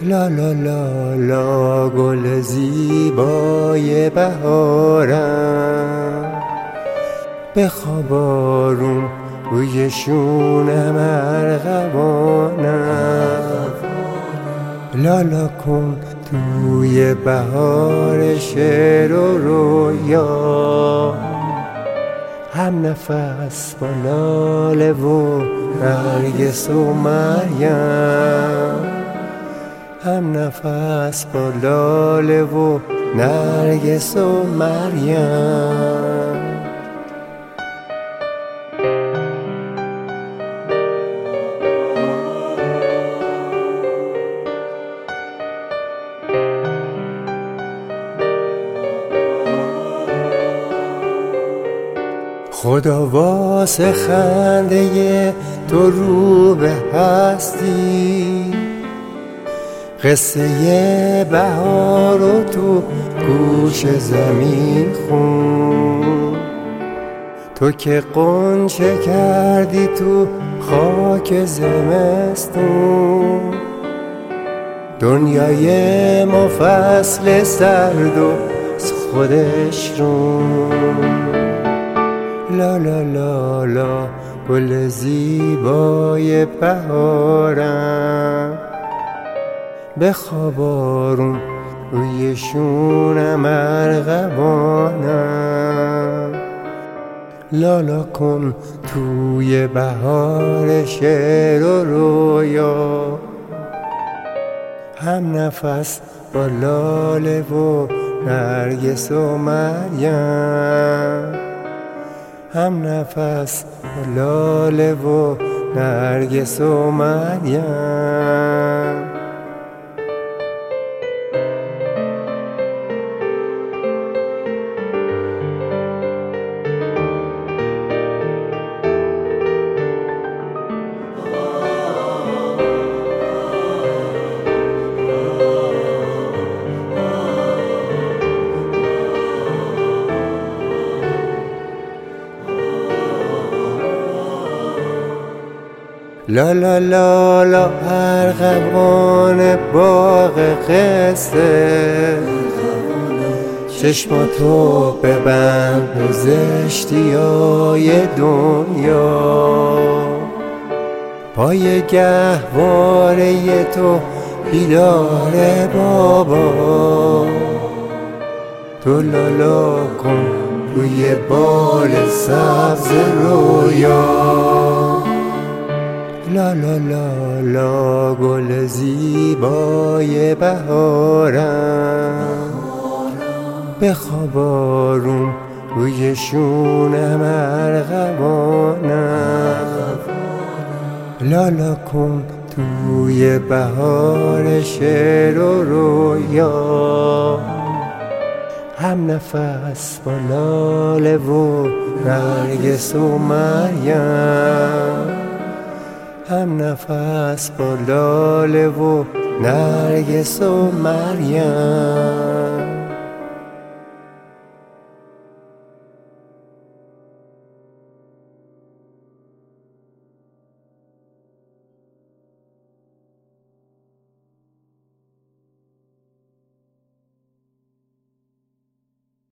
لا لا لا لا گل زیبای بهارم، بخواب آروم روی شونم ارغوانم. لالا کن توی بهار شعر و رویا، هم نفس با لاله و نرگس و مریم، هم نفس با لاله و نرگس و مریم. خدا واسه خنده تو رو به هستی، قصه بهار رو تو گوش زمین خون. تو که غنچه کردی تو خاک زمستون، دنیای ما فصل سرد و خودش رو. لا لا لا لا گل زیبای بهارم، بخواب آروم روی شونم ارغوانم. لالا کن توی بهار شعر و رویا، هم نفس با لاله و نرگس و مریم، هم نفس با لاله و نرگس و مریم. لا لا لا لا ارغوان باغ قصه، چشماتو ببند به زشتیای دنیا. پای گهواره تو بیداره بابا، تو لالا کن روی بال سبز رویا. لا لا لا لا گل زیبای بهارم، بخواب آروم روی شونم ارغوانم. لالا کن توی بهار شعر و رویا، هم نفس با لاله و نرگس و مریم، هم نفس با لاله و نرگس و مریم.